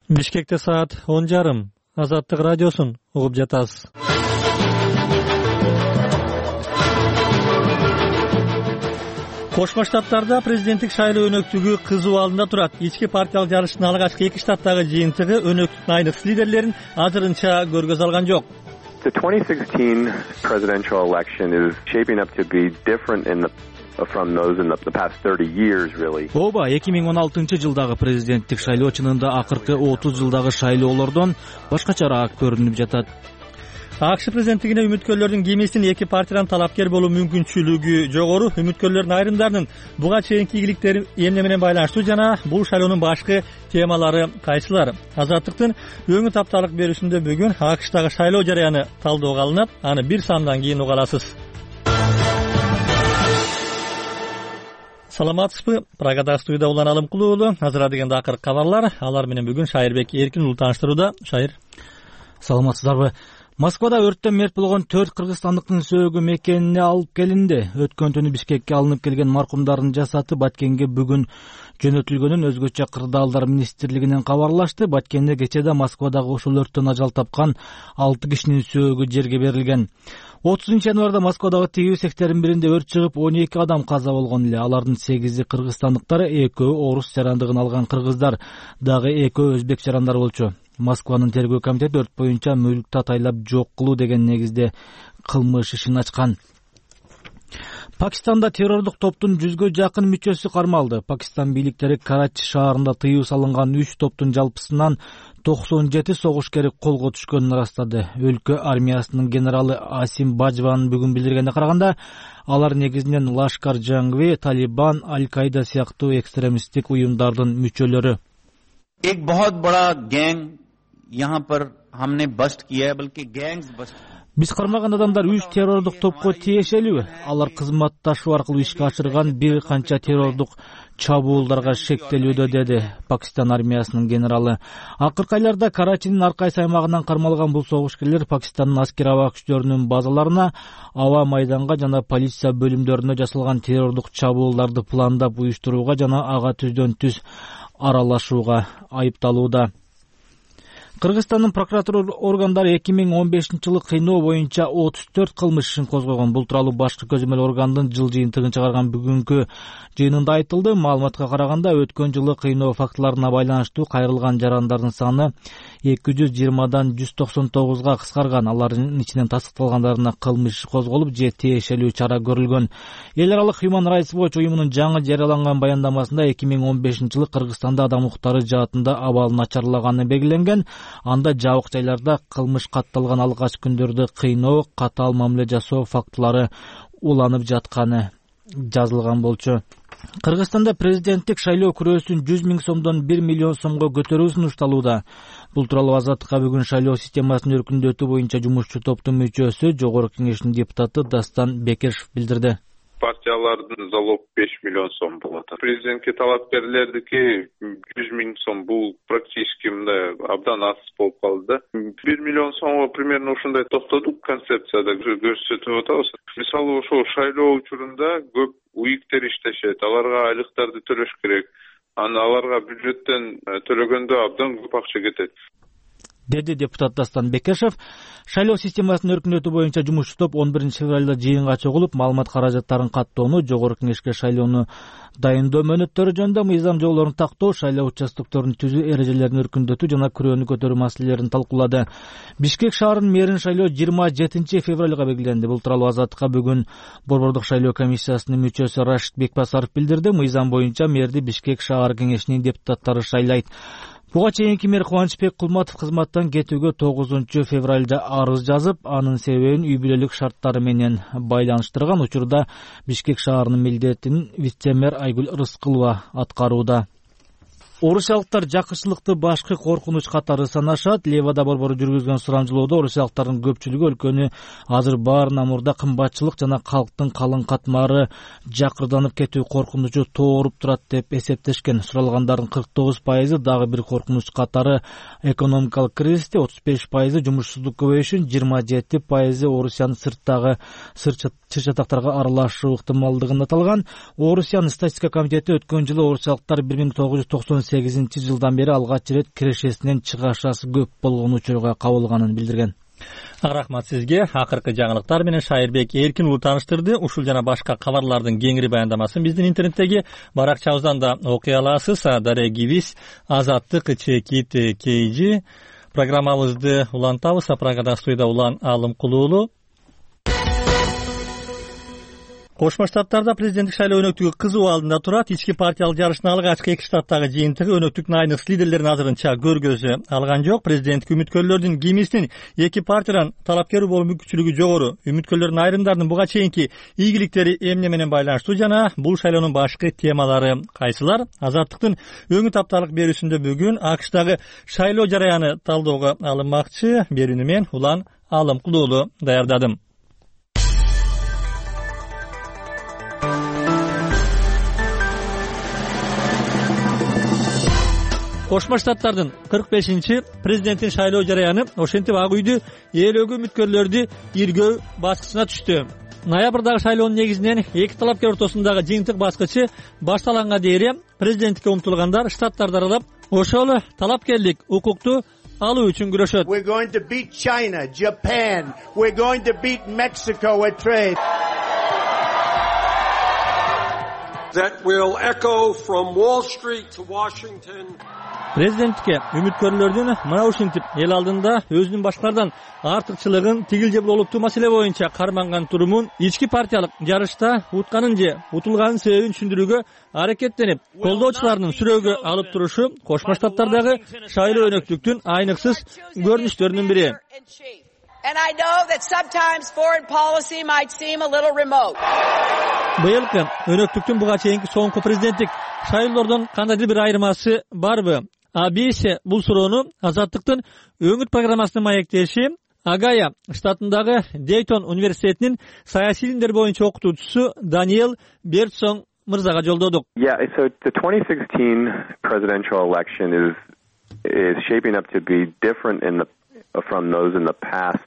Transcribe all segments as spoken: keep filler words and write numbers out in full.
Бишкекте саат он жарым. Азаттык радиосун угуп жатасыз. Кошмо Штаттарда президенттик шайлоо өнөктүгү кызуу алдында турат. Ички партиялык жарыштын алгачкы эки штаттагы жыйынтыгы өнөктүктүн айрыкчы лидерлерин азырынча көргө салган жок. The twenty sixteen presidential election is shaping up to be different in the from those in the, the past thirty years really. Ооба, эки миң он алтынчы жылдагы президенттик шайлоо чынында акыркы отуз жылдагы шайлоолордон башкачараак көрүнүп жатат. АКШ президенттигине үмүткөрлөрдүн кимисин эки партиядан талапкер болуу мүмкүнчүлүгү жогору. Үмүткөрлөрдүн айрымдарынын буга чейинки ийгиликтери эмне менен байланыштуу жана бул шайлоонун башкы темалары кайсылар? Азаттыктын өңү тапталык берүүсүндө бүгүн АКШтагы шайлоо жараяны талдоого алынат. Аны бир сандан кийин уга аласыз. Саламатсызбы? Прагада студияда Улан Алымкулуу уулу. Азыр дегенде акыркы кабарлар. Алар менен бүгүн Шайырбек Эркин уулу тааныштырууда. Шайыр. Саламатсыздарбы? Москвада өрттөн мерт болгон төрт кыргызстандыктын сөөгү мекенине алып келинди. Өткөн түнү Бишкекке алынып келген маркумдардын жасаты Баткенге бүгүн жөнөтүлгөнүн Өзгөчө кырдаалдар министрлигинен кабарлашты. Баткенде кечеде Москвадагы ушул өрттөн ажал тапкан алты кишинин сөөгү жерге берилген. отузунчу январда Москвадагы тигүү цехтердин биринде өрт чыгып он эки адам каза болгон эле. Алардын сегизи кыргызстандыктар, экөө орус жарандыгын алган кыргыздар, дагы экөө өзбек жарандар болчу. Москванын тергөө комитети өрт боюнча мүлктү атайлап жок кылуу деген негизде кылмыш ишин ачкан. Пакистанда террордук топтун жүзгө жакын мүчөсү кармалды. Пакистан бийликтери Карачи шаарында тыюу салынган үч топтун жалпысынан токсон жети согушкери колго түшкөнүн ырастады. Өлкө армиясынын генералы Асим Бажванын бүгүн билдиргенине караганда, алар негизинен Лашкар Жангви, Талибан, Аль-Каида сыяктуу экстремисттик уюмдардын мүчөлөрү. एक बहुत बड़ा गैंग यहाँ पर हमने बस्ट किया है, बल्कि gangs bust. Биз кармаган адамдар үч террордук топко тиешелүү. Алар кызматташуу аркылуу ишке ашырган бир канча террордук чабуулдарга шектелүүдө, деди Пакистан армиясынын генералы. Акыркы айларда Карачинин ар кайсы аймагынан кармалган бул согушкерлер Пакистандын аскер аба күчтөрүнүн базаларына, аба майданга жана полиция бөлүмдөрүнө жасалган террордук чабуулдарды пландап уюштурууга жана ага түздөн түз аралашууга айыпталууда. Кыргызстандын прокуратура органдары эки миң он бешинчи жылы кыйноо боюнча отуз төрт кылмыш ишин козгогон. Бул тууралуу башкы көзөмөл органдын жыл жыйынтыгын чыгарган бүгүнкү жыйынында айтылды. Маалыматка караганда, өткөн жылы кыйноо фактыларына байланыштуу кайрылган жарандардын саны эки жүз жыйырмадан жүз токсон тогузга кыскарган. Алардын ичинен тастыкталгандарына кылмыш козголуп же тиешелүү чара көрүлгөн. Эл аралык Human Rights Watch уюмунун жаңы жарыяланган баяндамасында эки миң он бешинчи жылы Кыргызстанда адам укуктары жаатында абал начарлаганы белгиленген. Анда жабык жайларда кылмыш катталган алгач күндөрдө кыйноо, катаал мамиле жасоо фактылары уланып жатканы жазылган болчу. Кыргызстанда президенттик шайлоо күрөөсүн жүз миң сомдон бир миллион сомго көтөрүү сунушталууда. Бул тууралуу Азаттыкка бүгүн шайлоо системасын өркүндөтүү боюнча жумушчу топтун мүчөсү, Жогорку Кеңештин депутаты Дастан Бекешев билдирди. Партиялардын залог беш миллион сом болот. Президентке талапкерлердики жүз миң сом, бул практически мындай абдан аз болуп калды. бир миллион сомго примерно ушундай токтодук, концепцияда көрсөтүп атабыз. Мисалы, ошол шайлоо учурунда көп уиктер иштешет, аларга айлыктарды төлөш керек. Аны аларга бюджеттен төлөгөндө абдан көп акча кетет, деди депутат Дастан Бекешев. Шайлоо системасын өркүндөтүү боюнча жумушчу топ он биринчи февралда жыйынга чогулуп, маалымат каражаттарын каттоону, Жогорку Кеңешке шайлоону дайындоо мөөнөттөрү жөнүндө мыйзам жоболорун тактоо, шайлоо участокторун түзүү эрежелерин өркүндөтүү жана күрөөнү көтөрүү маселелерин талкуулады. Бишкек шаарынын мэрин шайлоо жыйырма жетинчи февралга белгиленди. Бул тууралуу Азаттыкка бүгүн Борбордук шайлоо комиссиясынын мүчөсү Рашид Бекбасаров билдирди. Мыйзам боюнча мэрди Бишкек шаар кеңешинин депутаттары шайлайт. Буга чейинки мэр Кубанычбек Кулматов кызматтан кетүүгө тогузунчу февралда арыз жазып, анын себебин үй бүлөлүк шарттары менен байланыштырган. Учурда Бишкек шаарынын милдетин вице-мэр Айгүл Рыскылова аткарууда. Орусиялыктар жакынчылыкты башкы коркунуч катары санашат. Левада борбору жүргүзгөн сурамжылоодо орусиялыктардын көпчүлүгү өлкөнү азыр баарынан мурда кымбатчылык жана калктын калың катмары жакырданып кетүү коркунучу тооруп турат деп эсептешкен. Суралгандардын кырк тогуз пайызы дагы бир коркунуч катары экономикалык кризисти, отуз беш пайызы жумушсуздук көбөйүшүн, жыйырма жети пайызы Орусиянын сырттагы чыр-чатактарга аралашуу ыктымалдыгын аталган. Орусиянын статистика комитети өткөн жылы орусиялыктар бир миң тогуз жүз токсон сегизинчи жылдан бери алгач ирет кирешесинен чыгашасы көп болгон учурга кабылганын билдирген. Рахмат сизге. Акыркы жаңылыктар менен Шайырбек Эркин уулу тааныштырды. Ушул жана башка кабарлардын кеңири баяндамасын биздин интернеттеги баракчабыздан да окуй аласыз. Дареги биз Азаттык Чекит Кейжи программабызды улантабыз. Прагада студияда Улан Алымкулуулу. Кошмо Штаттарда президенттик шайлоо өнөктүгү кызуу алдында турат. Ички партиялык жарыштын алгачкы эки штаттагы жыйынтыгы өнөктүктүн айныкс лидерлерин азырынча көргөзө алган жок. Президенттик үмүткөрлөрдүн кимисинин эки партиядан талапкер болуу мүмкүнчүлүгү жогору. Үмүткөрлөрдүн айрымдарынын буга чейинки ийгиликтери эмне менен байланыштуу жана бул шайлоонун башкы темалары кайсылар? Азаттыктын өңү тапталык берүүсүндө бүгүн АКШдагы шайлоо жараяны талоого алынмакчы. Берүүнү мен Улан Алымкулуулу даярдадым. Кошмо Штаттардын кырк бешинчи президенттин шайлоо жараяны ошентип ак үйдү ээлөөгө үмүткөрлөрдү иргөө баскычына түштү. Ноябрдагы шайлоонун негизинен эки талапкер ортосундагы жыйынтык баскычы башталганга дейин президенттикке умтулгандар штаттарды аралап ошол талапкерлик укукту алуу үчүн күрөшөт. We're going to beat China, Japan. We're going to beat Mexico at trade. That will echo from Wall Street to Washington. Президенттикке үмүткөрлөрдүн мына ушинтип эл алдында өзүнүн башкалардан артыкчылыгын тигил же болуптуу маселе боюнча карманган турумун ички партиялык жарышта утканын же утулганын себебин түшүндүрүүгө аракеттенип, колдоочуларынын сүрөөгө алып турушу Кошмо Штаттардагы шайлоо өнөктүктүн айныксыз көрүнүштөрүнүн бири. And I know that sometimes foreign policy might seem a little remote. Быйылкы өнөктүктүн буга чейинки соңку президенттик шайлоолордон кандайдыр бир айырмасы барбы? А биз бул суроону Азаттыктын өңүт программасынын маектеши Агая штатындагы Дейтон университетинин саясий илимдер боюнча окутуучусу Даниэл Бертсон мырзага жолдодук. Yeah, so the twenty sixteen presidential election is is shaping up to be different in the from those in the past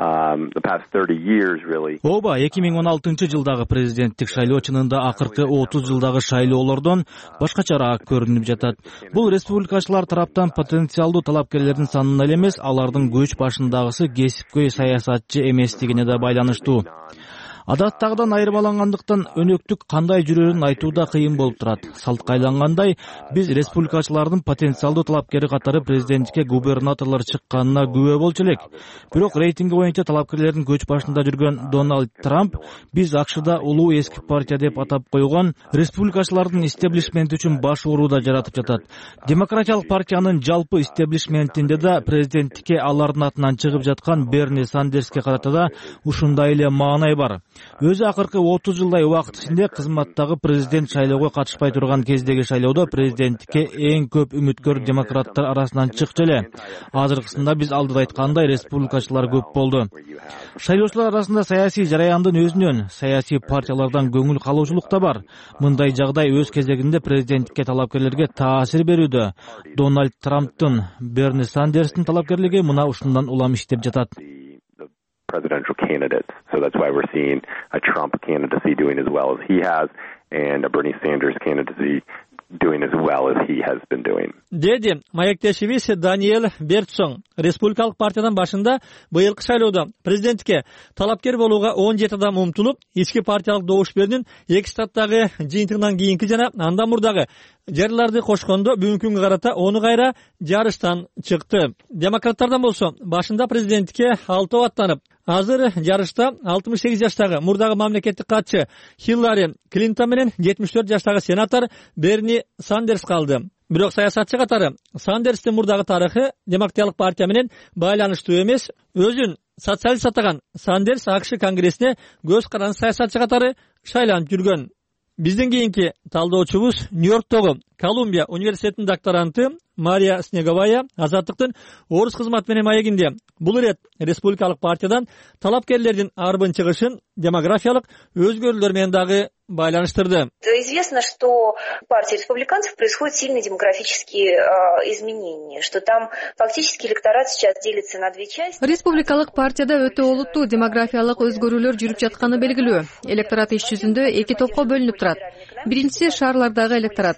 um the past thirty years really. Ооба, эки миң он алтынчы жылдагы президенттик шайлоо чынында акыркы отуз жылдагы шайлоолордон башкачараак көрүнүп жатат. Бул республикачылар тараптан потенциалдуу талапкерлердин санына эле эмес, алардын көч башындагысы кесипкөй саясатчы эместигине да байланыштуу. Адаттагыдан айырмалангандыктан өнөктүк кандай жүрөрүн айтууда кыйын болуп турат. Салтка айлангандай, биз республикачылардын потенциалдуу талапкери катары президенттикке губернаторлор чыкканына күбө болчу элек. Бирок рейтинги боюнча талапкерлердин көч башында жүргөн Дональд Трамп биз АКШда улуу эски партия деп атап койгон республикачылардын истеблишменти үчүн баш ууруда жаратып жатат. Демократиялык партиянын жалпы истеблишментинде да президенттикке алардын атынан чыгып жаткан Берни Сандерске карата да ушундай эле маанай бар. Өзү акыркы отуз жылдай убакыт ичинде кызматтагы президент шайлоого катышпай турган кездеги шайлоодо президенттикке эң көп үмүткөр демократтар арасынан чыкчу эле. Азыркысында биз алдыда айткандай республикачылар көп болду. Шайлоочулар арасында саясий жараяндын өзүнөн, саясий партиялардан көңүл калуучулук да бар. Мындай жагдай өз кезегинде президенттикке талапкерлерге таасир берүүдө. Дональд Трамптын, Берни Сандерстин талапкерлиги мына ушундан улам иштеп жатат. Presidential candidates. So that's why we're seeing a Trump candidacy doing as well as he has and a Bernie Sanders candidacy doing as well as he has been doing. Деди маектешибиз Даниэл Бертсон республикалык партиядан башында быйылкы шайлоодо президенттикке талапкер болууга он жети адам умтулуп, ички партиялык добуш берүүнүн эки штаттагы жыйынтыгынан кийинки жана андан мурдагы жерларды кошкондо бүгүнкү күнгө карата ону кайра жарыштан чыкты. Демократтардан болсо башында президенттикке алтоо аттанып, азыр жарышта алтымыш сегиз жаштагы мурдагы мамлекеттик катчы Хиллари Клинтон менен жетимиш төрт жаштагы сенатор Берни Сандерс калды. Бирок саясатчы катары Сандерстин мурдагы тарыхы демократиялык партия менен байланыштуу эмес. Өзүн социалист атаган Сандерс АКШ конгрессине көз каранды саясатчы катары шайланып жүргөн. Биздин кийинки талдоочубуз Нью-Йорктогу Колумбия университетинин докторанты Мария Снеговая Азаттыктын орус кызматы менен маегинде бул ирет республикалык партиядан талапкерлердин арбын чыгышын демографиялык өзгөрүүлөр менен дагы байланыштырды. Известно, что в партии республиканцев происходят сильные демографические э, изменения, что там фактически электорат сейчас делится на две части. Республикалык партияда өтө олуттуу демографиялык өзгөрүүлөр жүрүп жатканы белгилүү. Электорат иш жүзүндө эки топко бөлүнүп турат. Биринчиси шаарлардагы электорат. Алар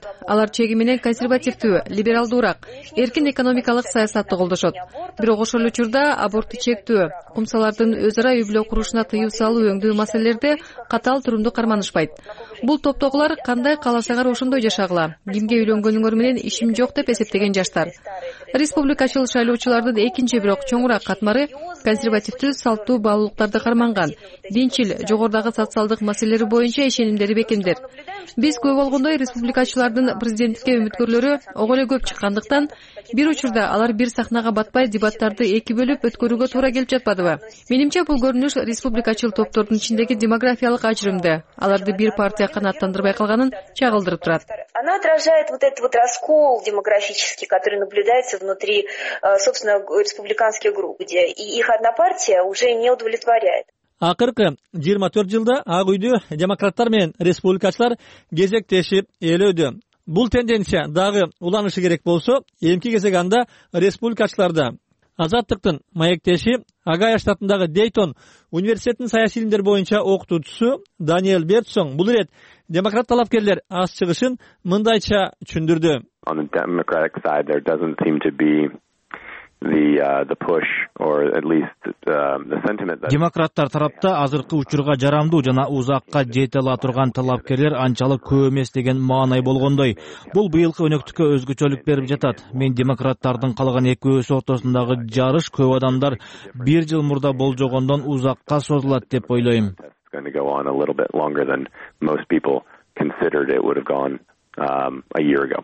Алар чеги менен консервативдүү, либералдуураак, эркин экономикалык саясатты колдошот. Бирок ошол эле учурда абортты чектөө, кумсалардын өз ара үй бүлө курушуна тыюу салуу өңдүү маселелерде катаал турумду карманышпайт. Бул топтогулар кандай кааласаңар ошондой жашагыла, кимге үйлөнгөнүңөр менен ишим жок деп эсептеген жаштар. Республикачыл шайлоочулардын экинчи бирок чоңураак катмары консервативдүү салттуу баалуулуктарды карманган, динчил, жогорудагы социалдык маселелери боюнча ишенимдери бекемдер. Биз көп болгондой республикачылардын президенттикке үмүткөрлөрү ого эле көп чыккандыктан, бир учурда алар бир сахнага батпай дебаттарды эки бөлүп өткөрүүгө туура келип жатпадыбы? Менимче бул көрүнүш республикачыл топтордун ичиндеги демографиялык ажырымды, аларды бир партия канааттандырбай калганын чагылдырып турат. Она отражает вот этот вот раскол демографический, который наблюдается внутри, собственно, республиканских групп, где и их одна партия уже не удовлетворяет. Акыркы жыйырма төрт жылда Ак үйдө демократтар менен республикачылар кезектешип ээлөөдө. Бул тенденция дагы уланышы керек болсо, эмки кезек анда республикачыларда. Азаттыктын маектеши Агая штатындагы Дейтон университетинин саясий илимдер боюнча окутуучусу Даниэль Бертсон бул ирет демократ талапкерлер аз чыгышын мындайча түшүндүрдү. On the Democratic side, there doesn't seem to be the uh, the push or at least uh, the sentiment that Демократтар тарапта азыркы учурга жарамдуу жана узакка жете ала турган талапкерлер анчалык көп эмес деген маанай болгондой. Бул быйылкы өнөктүккө өзгөчөлүк берип жатат. Мен демократтардын калган экөөсү ортосундагы жарыш көп адамдар бир жыл мурда болжогондон узакка созулат деп ойлойм. It's going to go on a little bit longer than most people considered it would have gone um, a year ago.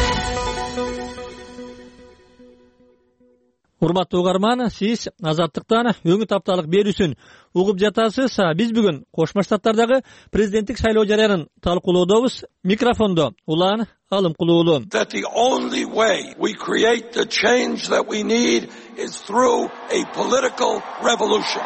Урматтуу угарман, сиз Азаттыктан өңү тапталык берүүсүн угуп жатасыз. Биз бүгүн Кошмо Штаттардагы президенттик шайлоо жарыянын талкуулоодобуз. Микрофондо Улан Алымкулуулу. That the only way we create the change that we need is through a political revolution.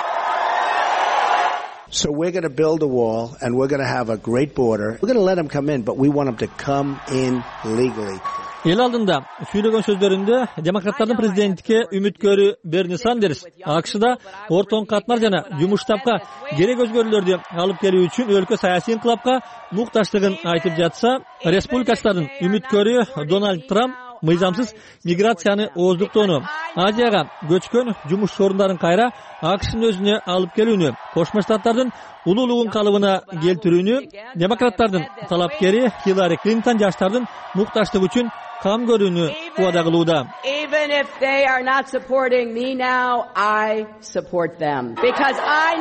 So we're going to build a wall and we're going to have a great border. We're going to let them come in, but we want them to come in legally. Эл алдында сүйлөгөн сөздөрүндө демократтардын президенттикке үмүткөрү Берни Сандерс АКШда ортоң катмар жана жумуш тапка керек өзгөрүүлөрдү алып келүү үчүн өлкө саясий инкылапка мукташтыгын айтып жатса, республикачылардын үмүткөрү Дональд Трамп мыйзамсыз миграцияны ооздуктоону, Азияга көчкөн жумуш орундарын кайра АКШнын өзүнө алып келүүнү, Кошмо Штаттардын улуулугун калыбына келтирүүнү, демократтардын талапкери Хиллари Клинтон жаштардын мукташтыгы үчүн кам көрүүнү убада кылууда. Even if they are not supporting me now, I support them because I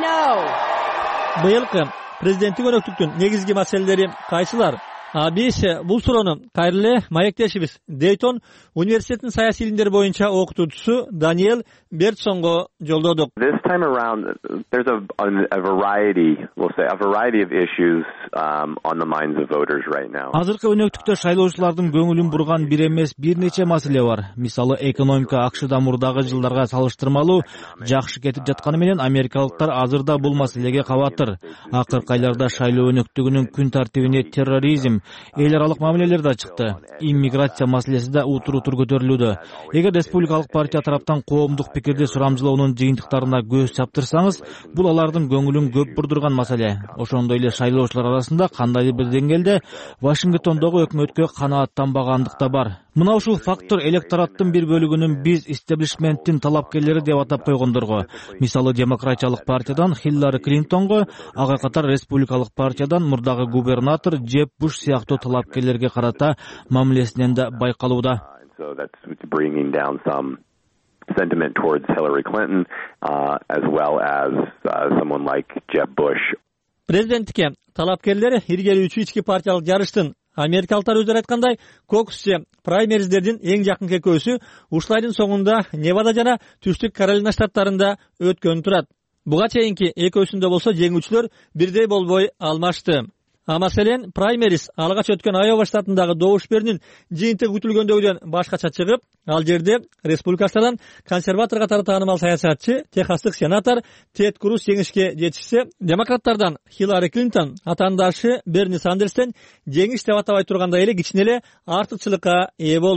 know. Быйылкы президенттик өнөктүктүн негизги маселелери кайсылар? Биз бул суроону кайрылы маектешибиз Дейтон университетинин саясий илимдер боюнча окутуучусу Даниэль Бертсонго жолдодук. This time around, there's a, a variety, we'll say, a variety of issues um, on the minds of voters right now. Азыркы өнөктүктө шайлоочулардын көңүлүн бурган бир эмес бир нече маселе бар. Мисалы, экономика АКШда мурдагы жылдарга салыштырмалуу жакшы кетип жатканы менен америкалыктар азырда бул маселеге кабатыр. Акыркы айларда шайлоо өнөктүгүнүн күн тартибине терроризм, эл аралык мамилелер да чыкты. Иммиграция маселеси да утур-утур көтөрүлүүдө. Эгер республикалык партия тараптан коомдук пикирди сурамжылоонун жыйынтыктарына көз чаптырсаңыз, бул алардын көңүлүн көп бурдурган маселе. Ошондой эле шайлоочулар арасында кандайдыр бир деңгээлде Вашингтондогу өкмөткө канааттанбагандык да бар. Мына ушул фактор электораттын бир бөлүгүнүн биз истеблишменттин талапкерлери деп атап койгондорго, мисалы демократиялык партиядан Хиллари Клинтонго, ага катар республикалык партиядан мурдагы губернатор Джеб Буш сыяктуу талапкерлерге карата мамилесинен да байкалууда. So that's bringing down some sentiment towards Hillary Clinton, uh, as well as uh, someone like Jeb Bush. Президенттикке талапкерлер иргелүүчү ички партиялык жарыштын америкалыктар өздөрү айткандай кокус же праймериздердин эң жакынкы экөөсү ушул айдын соңунда Невада жана Түштүк Каролина штаттарында өткөнү турат. Буга чейинки экөөсүндө болсо жеңүүчүлөр бирдей болбой алмашты. А маселен, праймериз алгач өткөн Айова штатындагы добуш берүүнүн жыйынтыгы күтүлгөндөгүдөн башкача чыгып, ал жерде республикачылардан консерватор катары таанымал саясатчы, техастык сенатор Тед Круз жеңишке жетишсе, демократтардан Хиллари Клинтон атаандашы Берни Сандерстен жеңиш деп атабай тургандай эле кичине эле артыкчылыкка ээ болду.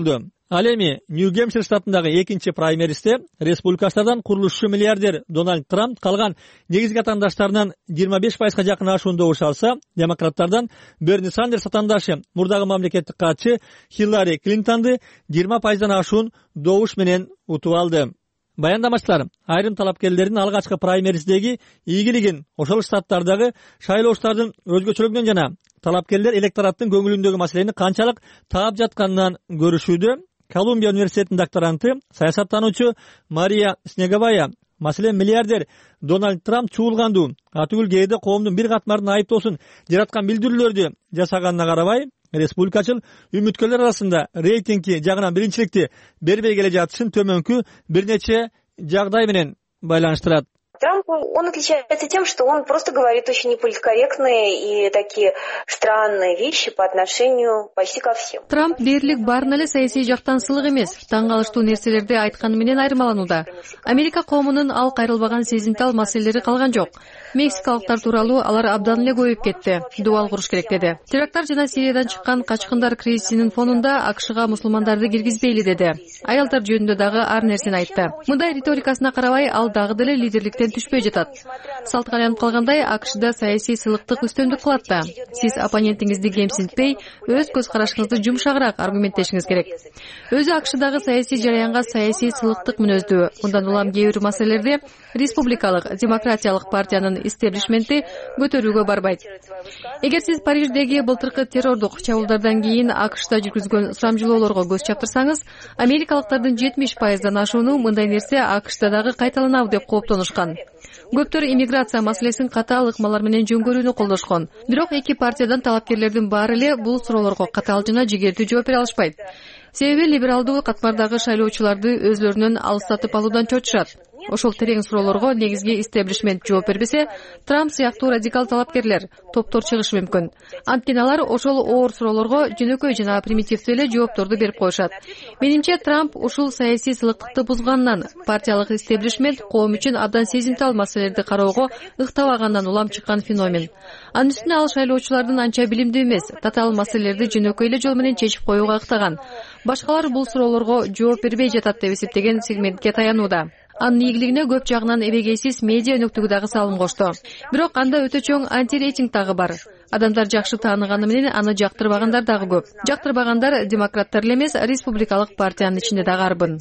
Ал эми Нью-Гэмпшир штатындагы экинчи праймеристе республикачылардан курулушчу миллиардер Дональд Трамп калган негизги атаандаштарынан жыйырма беш пайызга жакын ашуун добуш алса, демократтардан Берни Сандерс атаандашы мурдагы мамлекеттик катчы Хиллари Клинтонду жыйырма пайыздан ашуун добуш менен утуп алды. Баяндамачылар айрым талапкерлердин алгачкы праймеристеги ийгилигин ошол штаттардагы шайлоочулардын өзгөчөлүгүнөн жана талапкерлер электораттын көңүлүндөгү маселени канчалык таап жатканынан көрүшүүдө. Колумбия университетинин докторанты, саясаттануучу Мария Снеговая, маселен миллиардер Дональд Трамп чуулганду атүгүл кээде коомдун бир катмарын айыптоосун жараткан билдирүүлөрдү жасаганына карабай, республикачыл үмүткөрлөр арасында рейтинги жагынан биринчиликти бербей келе жатышын төмөнкү бир нече жагдай менен байланыштырат. Трамп, он отличается тем, что он просто говорит очень неполиткорректные и такие странные вещи по отношению почти ко всем. Трамп дээрлик баарын эле саясий жактан сылык эмес, таң калыштуу нерселерди айтканы менен айырмаланууда. Америка коомунун ал кайрылбаган сезимтал маселелери калган жок. Мексикалыктар тууралуу алар абдан эле көбөйүп кетти. Дубал куруш керек деди. Теракттар жана Сириядан чыккан качкындар кризисинин фонунда АКШга мусулмандарды киргизбейли деди. Аялдар жөнүндө дагы ар нерсени айтты. Мындай риторикасына карабай, ал дагы деле лидерликтен түшпөй жатат. Салтка айланып калгандай, АКШда саясий сылыктык үстөмдүк кылат да. Сиз оппонентиңизди кемсинтпей, өз көз карашыңызды жумшагыраак аргументтешиңиз керек. Өзү АКШдагы саясий жараянга саясий сылыктык мүнөздүү. Мындан улам кээ бир маселелерде республикалык, демократиялык партиянын истеблишменти көтөрүүгө барбайт. Эгер сиз Париждеги былтыркы террордук чабуулдардан кийин АКШда жүргүзгөн сурамжылоолорго көз чаптырсаңыз, америкалыктардын жетимиш пайыздан ашууну мындай нерсе АКШда дагы кайталанабы деп кооптонушкан. Көптөр иммиграция маселесин катаал ыкмалар менен жөнгөрүүнү колдошкон. Бирок эки партиядан талапкерлердин баары эле бул суроолорго катаал жана жигердүү жооп бере алышпайт. Себеби либералдуу катмардагы шайлоочуларды өзлөрүнөн алыстатып алуудан чочушат. Ошол терең суроолорго негизги истеблишмент жооп бербесе, Трамп сыяктуу радикал талапкерлер, топтор чыгышы мүмкүн. Анткени алар ошол оор суроолорго жөнөкөй жана примитивдүү эле жоопторду берип коюшат. Менимче, Трамп ушул саясий сылыктыкты бузгандан, партиялык истеблишмент коом үчүн абдан сезимтал маселелерди кароого ыктабагандан улам чыккан феномен. Анын үстүнө ал шайлоочулардын анча билимдүү эмес, татаал маселелерди жөнөкөй эле жол менен чечип коюуга ыктаган. Башкалар бул суроолорго жооп бербей жатат деп эсептеген сегментке таянууда. Анын ийгилигине көп жагынан эбегейсиз медиа өнөктүгү дагы салым кошту. Бирок анда өтө чоң антирейтинг дагы бар. Адамдар жакшы тааныганы менен аны жактырбагандар дагы көп. Жактырбагандар демократтар эле эмес, республикалык партиянын ичинде дагы арбын.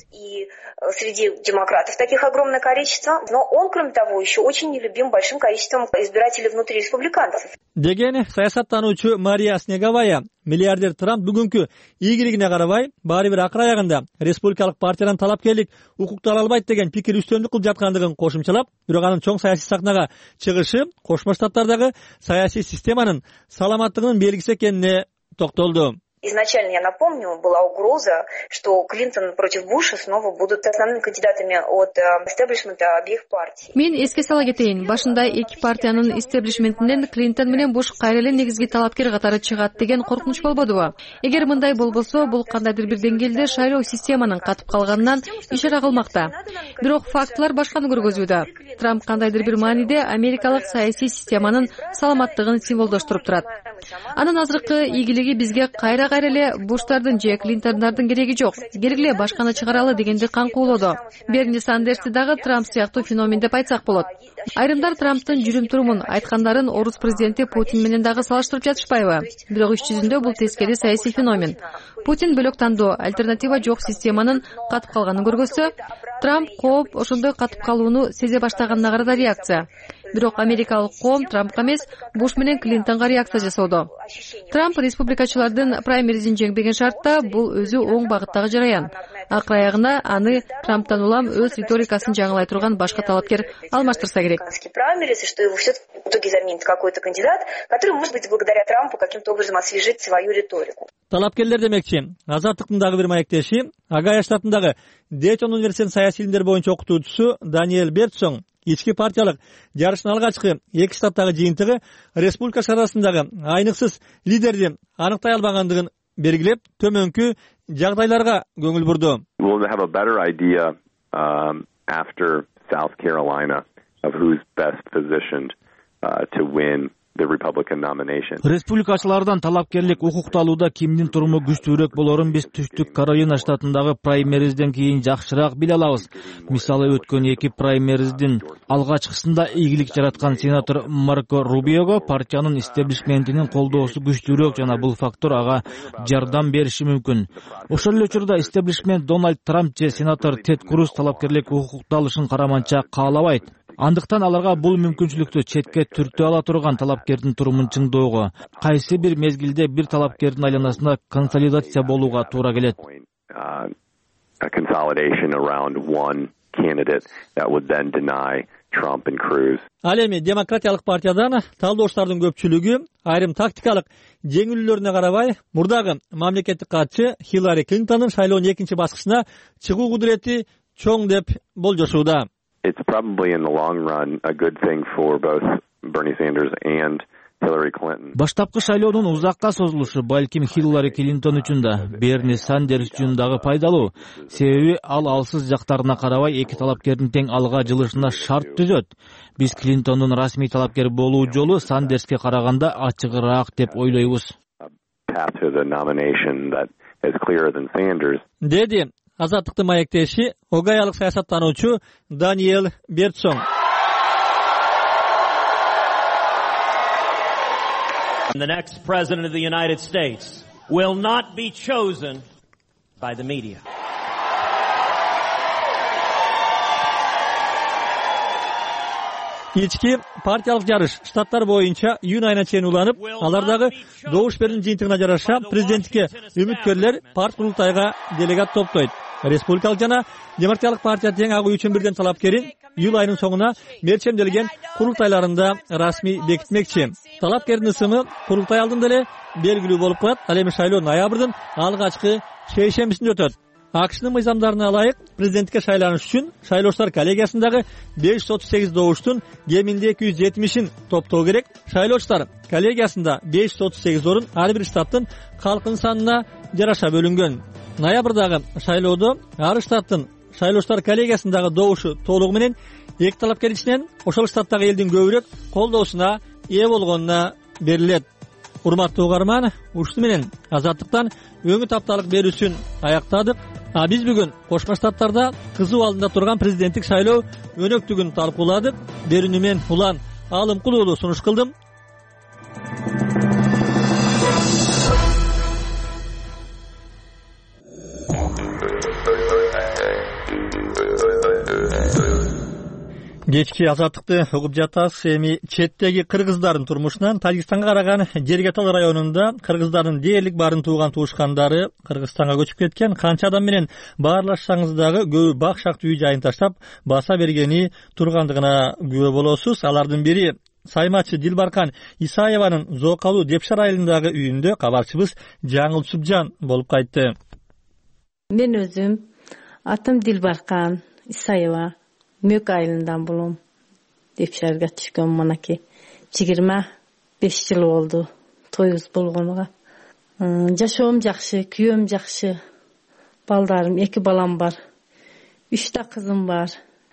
Среди демократов таких огромное количество, но он, кроме того, еще очень нелюбим большим количеством избирателей внутри республиканцев. Деген саясаттануучу Мария Снеговая, миллиардер Трамп бүгүнкү ийгилигине карабай, баары бир акыр аягында республикалык партиядан талапкерлик укукту ала албайт деген пикир үстөмдүк кылып жаткандыгын кошумчалап, бирок анын чоң саясий сахнага чыгышы Кошмо Штаттардагы саясий системанын саламаттыгынын белгиси экенине токтолду. Изначально, я напомню, была угроза, что Клинтон против Буша снова будут основными кандидатами от истеблишмента обеих партий. Мен эске сала кетейин, башында эки партиянын истеблишментинен Клинтон менен Буш кайра эле негизги талапкер катары чыгат деген коркунуч болбодубу? Эгер мындай болбосо, бул кандайдыр бир деңгээлде шайлоо системанын катып калганынан ишара кылмакта. Бирок фактылар башканы көргөзүүдө. Трамп кандайдыр бир мааниде америкалык саясий системанын саламаттыгын символдоштуруп турат. Анын азыркы ийгилиги бизге кайра кайра эле Буштардын же Клинтондордун кереги жок, керек эле башканы чыгаралы дегенди каңкуулоодо. Берни Сандерсти дагы Трамп сыяктуу феномен деп айтсак болот. Айрымдар Трамптын жүрүм-турумун, айткандарын орус президенти Путин менен дагы салыштырып жатышпайбы? Бирок иш жүзүндө бул тескери саясий феномен. Путин бөлөк тандоо, альтернатива жок системанын катып калганын көргөзсө, Трамп кооп ошондой катып калууну сезе баштаганына карата реакция. Бирок америкалык коом Трампка эмес, Буш менен Клинтонго реакция жасоодо. Трамп республикачылардын праймеризин жеңбеген шартта бул өзү оң багыттагы жараян. Акыр аягында аны Трамптан улам өз риторикасын жаңылай турган башка талапкер алмаштырса керек. Праймериз, что его все-таки в итоге заменит какой-то кандидат, который, может быть, благодаря Трампу каким-то образом освежит свою риторику. Талапкерлер демекчи, Азаттыктын дагы бир маектеши, Огайо штатындагы Дейтон университетинин саясий илимдер боюнча окутуучусу Даниэль Бертсон ички партиялык жарыштын алгачкы эки штаттагы жыйынтыгы республика арасындагы айныксыз лидерди аныктай албагандыгын белгилеп, төмөнкү жагдайларга көңүл бурду. We'll have a better idea um, after South Carolina of who's best positioned uh, to win the Republican nomination. Республикачылардан талапкерлик укукту алууда кимдин туруму күчтүүрөөк болорун биз Түштүк Каролина штатындагы праймеризден кийин жакшыраак биле алабыз. Мисалы өткөн эки праймериздин алгачкысында ийгилик жараткан сенатор Марко Рубиого партиянын истеблишментинин колдоосу күчтүүрөөк жана бул фактор ага жардам бериши мүмкүн. Ошол эле учурда истеблишмент Дональд Трамп же сенатор Тед Круз талапкерлик укукту алышын караманча каалабайт. Андыктан аларга бул мүмкүнчүлүктү четке түртө ала турган талапкердин турумун чыңдоого, кайсы бир мезгилде бир талапкердин айланасында консолидация болууга туура келет. A consolidation around one candidate that would then deny Trump and Cruz. Ал эми демократиялык партиядан талдоочулардын көпчүлүгү айрым тактикалык жеңилүүлөрүнө карабай мурдагы мамлекеттик катчы Хиллари Клинтондун шайлоонун экинчи баскычына чыгуу кудурети чоң деп болжошууда. It's probably in the long run a good thing for both Bernie Sanders and Hillary Clinton. Баштапкы шайлоонун узакка созулушу балким Хиллари Клинтон үчүн да, Берни Сандерс үчүн дагы пайдалуу. Себеби ал алсыз жактарына карабай эки талапкердин тең алга жылышына шарт түзөт. Биз Клинтондун расмий талапкер болуу жолу Сандерске караганда ачыгыраак деп ойлойбуз. Path to the nomination that is clearer than Sanders. Деди Азаттыктын маектеши Огаялык саясаттануучу Даниэл Бертсон. The next president of the United States will not be chosen by the media. Ички партиялык жарыш штаттар боюнча июнь айына чейин уланып, алардагы добуш берүүнүн жыйынтыгына жараша президенттикке үмүткөрлөр парт курултайга делегат топтойт. Республикалык жана демократиялык партия тең ак үчүн бирден талапкерин июль айынын соңуна мерчемделген курултайларында расмий бекитмекчи. Талапкердин ысымы курултай алдында эле белгилүү болуп калат. Ал эми шайлоо ноябрдын алгачкы чейшембисинде өтөт. АКШнын мыйзамдарына ылайык президенттикке шайланыш үчүн шайлоочулар коллегиясындагы беш жүз отуз сегиз добуштун кеминде эки жүз жетимишин топтоо керек. Шайлоочулар коллегиясында беш жүз отуз сегиз орун ар бир штаттын калкынын санына жараша бөлүнгөн. Ноябрдагы шайлоодо ар штаттын шайлоочулар коллегиясындагы добушу толугу менен эки талапкер ичинен ошол штаттагы элдин көбүрөөк колдоосуна ээ болгонуна берилет. Урматтуу угарман, ушуну менен Азаттыктан өңү тапталык берүүсүн аяктадык. А биз бүгүн Кошмо Штаттарда кызуу алдында турган президенттик шайлоо өнөктүгүн талкууладык. Берүүнү мен Улан Алымкулуулу сунуш кылдым. Кечки Азаттыкты угуп жатасыз. Эми четтеги кыргыздардын турмушунан Тажикстанга караган Жергетал районунда кыргыздардын дээрлик барын тууган туушкандары Кыргызстанга көчүп кеткен. Канча адам менен баарлашсаңыз дагы көбү бак шактуу үй жайын таштап баса бергени тургандыгына күбө болосуз. Алардын бири Саймачы Дилбаркан Исаеванын Зоокалуу Депшар айылындагы үйүндө кабарчыбыз Жаңыл Субжан болуп кайтты. Мен өзүм атым Дилбаркан Исаева. Мөк айылынан болом. Депшарга түшкөн манаки жыйырма беш жыл болду тоюбуз болгонуга. Жашоом жакшы, күйөөм жакшы. Балдарым, эки балам бар. үч та кызым бар.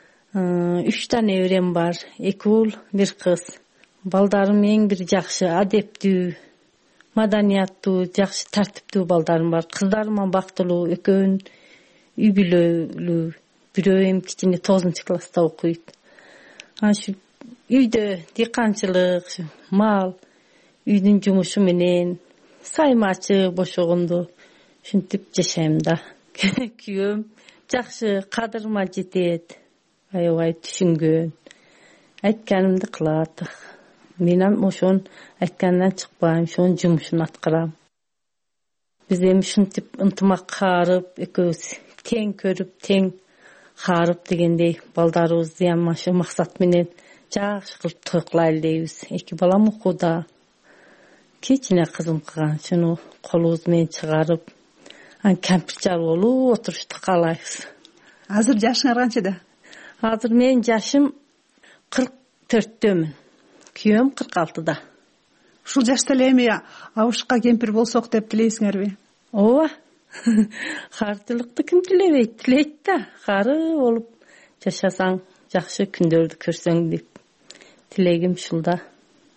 үч та неберем бар. эки уул, бир кыз. Балдарым эң бир жакшы, адептүү, маданияттуу, жакшы тартиптүү балдарым бар. Кыздарым бактылуу, экөөнүн үй бүлөлүү. Бирөө эми кичине тогузунчу класста окуйт. Ашу үйдө дыйканчылык, мал, үйдүн жумушу менен саймачы бошогонду ушинтип жашайм да. Күйөөм жакшы, кадырыма жетет. Аябай түшүнгөн. Айтканымды кылат. Мен ошон айткандан чыкпайм, ошонун жумушун аткарам. Биз эми ушинтип ынтымак карып, экөөбүз тең көрүп, тең харып дегендей балдарыбызды ямашы максат менен жакшы кылып той кылайлы дейбиз. Эки балам окууда. Кичине кызым кылган, шуну колубуз менен чыгарып, ан кампирчар болуп отурушту каалайбыз. Азыр жашыңар канчада? Азыр менин жашым кырк төрттөмүн. Күйөөм кырк алтыда. Ушул жашта эле эми абышка кемпир болсок деп тилейсиңерби? Ооба. Картылыкты ким тилебейт? Тилейт да. Кары болуп жашасаң, жакшы күндөрдү көрсөң деп тилегим ушул да.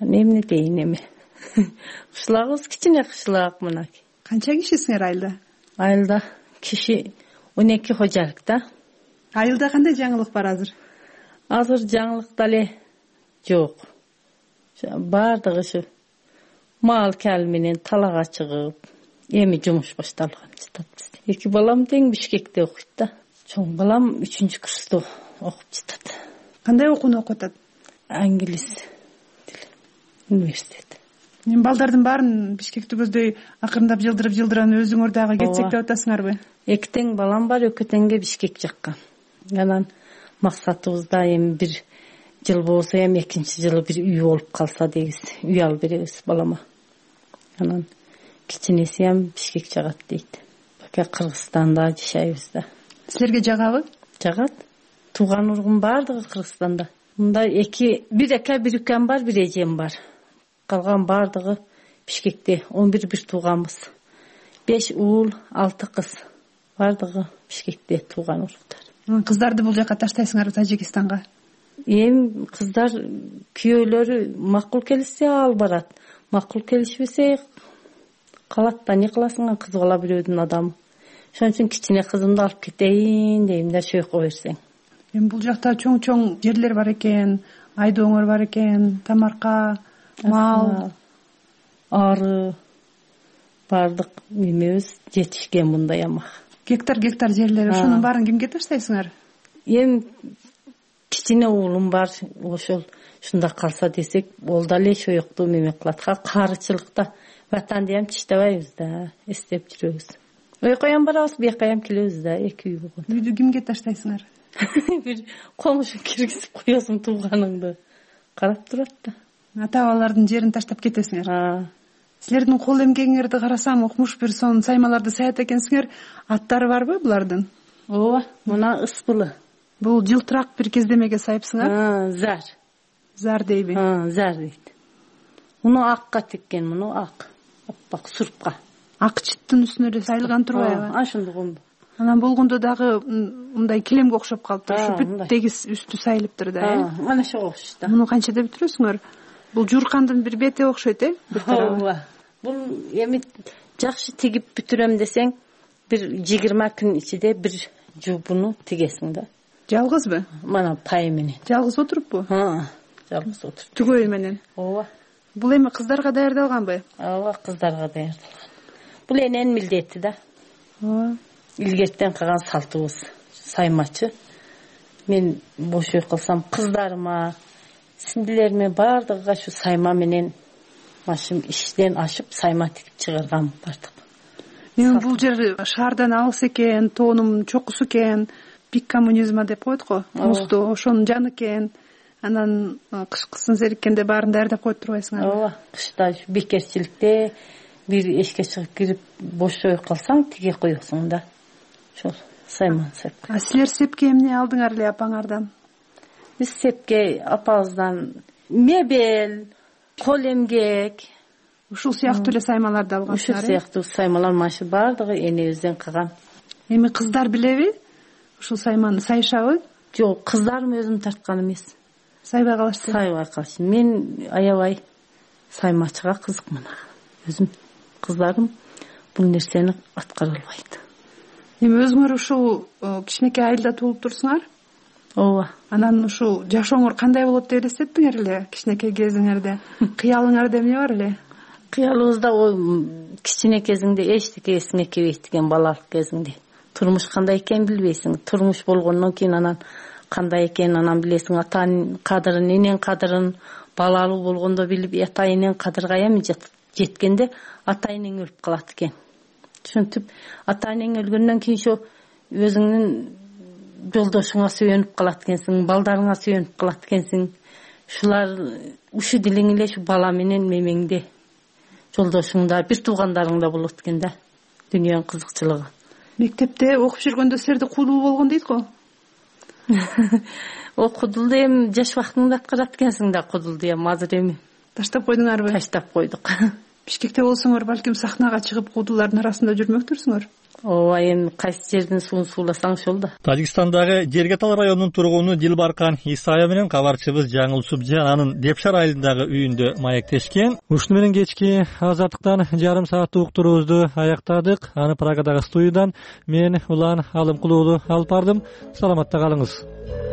эмне дейин эми. Кышлагыбыз кичине кышлак мына. Канча кишисиңер айылда? Айылда киши он эки кожалык да. Айылда кандай жаңылык бар азыр? Азыр жаңылык дале жок. Бардыгы ушу мал кел менен талага чыгып, эми жумуш башталган жатат бизде. Эки балам тең Бишкекте окуйт да. Чоң балам үчүнчү курста окуп жатат. Кандай окууну окуп атат? Англис тили, университет. Мен балдардын баарын Бишкекти көздөй акырындап жылдырып-жылдыран өзүңөр дагы кетсек деп атасыңарбы? Эки тең балам бар, экөө теңге Бишкек жакка. Анан максатыбызда эми бир жыл болсо эми экинчи жылы бир үй болуп калса дегиз, үй алып беребиз балама. Анан кичинеси эми Бишкек жагат дейт. Бака Кыргызстанда жашайбыз да. Силерге жагабы? Жагат. Тууган ургум бардыгы Кыргызстанда. Мында эки, бир эке, бир үкем бар, бир эжем бар. Калган бардыгы Бишкекте. он бир бир тууганбыз. беш уул, алты кыз. Бардыгы Бишкекте тууган уруктар. Кыздарды бул жака таштайсыңарбы Тажикистанга? Эми кыздар күйөөлөрү макул келишсе ал барат. Макул келишпесе калат да, не кыласың, кыз бала бирөөдүн адамы. Ошон үчүн кичине кызымды алып кетейин дейм да, шөйкө берсең. Эми бул жакта чоң-чоң жерлер бар экен, айдооңор бар экен, тамарка, мал, ары бардык эмебиз жетишкен мындай ама. Гектар-гектар жерлер, ошонун баарын кимге таштайсыңар? Эми кичине уулум бар, ошол ушунда калса десек, ол дале шоюкту неме кылат. Карычылыкта ватанды эм тиштебейбиз да, эстеп жүрөбүз. Ой коям барабыз, бияка кайам келебиз да, эки үй болгон. Үйдү кимге таштайсыңар? Бир комушу киргизип коесуң тууганыңды. Карап турат да. Ата-бабалардын жерин таштап кетесиңер. Силердин кол эмгегиңерди карасам, окмуш бир сон саймаларды саят экенсиңер. Аттары барбы булардын? Ооба, мына Ыспылы. Бул жылтырак бир кездемеге сайыпсыңар? Зар. Зар дейби? Зар дейт. Муну акка теккен, муну ак. Аппак сурпка. Ак чыттын үстүнө эле сайылган турбайбы? Ашындыгым. Анан болгондо дагы мындай килемге окшоп калыптыр. Ушу бүт тегиз үстү сайылыптыр да, э? Мана ошого окшойт да. Муну канчада бүтүрөсүңөр? Бул журкандын бир бети окшойт, э? Ооба. Бул эми жакшы тигип бүтүрөм десең, бир жыйырма күн ичинде бир жуупуну тигесиң да. Жалгызбы? Мана пай менен. Жалгыз отуруппу? Ha, жалгыз отуруп. Түгөй менен. Ооба. Бул эми кыздарга даярдалганбы? Ооба, кыздарга даярдалган. Бул энен милдети да. Ооба. Илгертен калган салтыбыз. Саймачы. Мен бош ой кылсам, кыздарыма, сиңдилериме бардыгыга ушу сайма менен машым иштен ашып сайма тигип чыгарган бардык. Мен бул жер шаардан алыс экен, тоонум чокусу экен, пик коммунизма деп коет го. Мусту ошонун жаны экен. Анан кышкысын сериккенде баарын даярдап коюп турбайсыңар? Ооба, кышта бекерчиликте бир эшикке чыгып кирип бош ой калсаң тиге коесуң да. Ошол сайман сеп. А силер сепке эмне алдыңар эле апаңардан? Биз сепке апабыздан мебель, кол эмгек, ушул сыяктуу эле саймаларды алгансыңар. Ушул сыяктуу саймалар машы бардыгы энебизден калган. Эми кыздар билеби? Ушул сайманы сайышабы? Жок, кыздарым өзүм тарткан эмес. Сайбай калышты. Сайбай калышты. Мен аябай саймачыга кызыкмын. Өзүм кыздарым бул нерсени аткара албайт. Эми өзүңөр ушул кичинекей айылда туулуп турсуңар? Ооба. Анан ушул жашооңор кандай болот деп элестеттиңер эле кичинекей кезиңерде? Кыялыңарда эмне бар эле? Кыялыбызда кичине кезиңде эчтеке эсиңе келбейт экен, балалык кезиңде. Турмуш кандай экенин билбейсиң. Турмуш болгондон кийин анан кандай экенин анан билесиң. Атанын кадырын, эненин кадырын, балалуу болгондо билип, ата эненин кадырга эми жеткенде ата энең өлүп калат экен. Ошентип ата энең өлгөндөн кийин ошо өзүңнүн жолдошуңа сүйөнүп калат экенсиң, балдарыңа сүйөнүп калат экенсиң. Ушулар ушу дилиң эле ушу бала менен мемеңде, жолдошуңда, бир туугандарыңда болот экен да. Дүйнөнүн кызыкчылыгы. Мектепте окуп жүргөндө силерде кудул болгон дейт го? О кудулду эми жаш убактыңда аткарат экенсиң да, кудулду эми азыр эми таштап койдуңарбы? Таштап койдук. Бишкекте болсоңор балким сахнага чыгып кудулардын арасында жүрмөктүрсүңөр? ооба эми кайсы жердин суун сууласаң ошол да. Тажикстандагы Жергетал районунун тургуну Дилбаркан Исаева менен кабарчыбыз Жаңыл Субжан анын Депшар айылындагы үйүндө маектешкен. Ушуну менен кечки азаттыктан жарым сааттык уктуруубузду аяктадык. Аны Прагадагы студиядан мен Улан Алымкулуулу алып бардым. Саламатта калыңыз.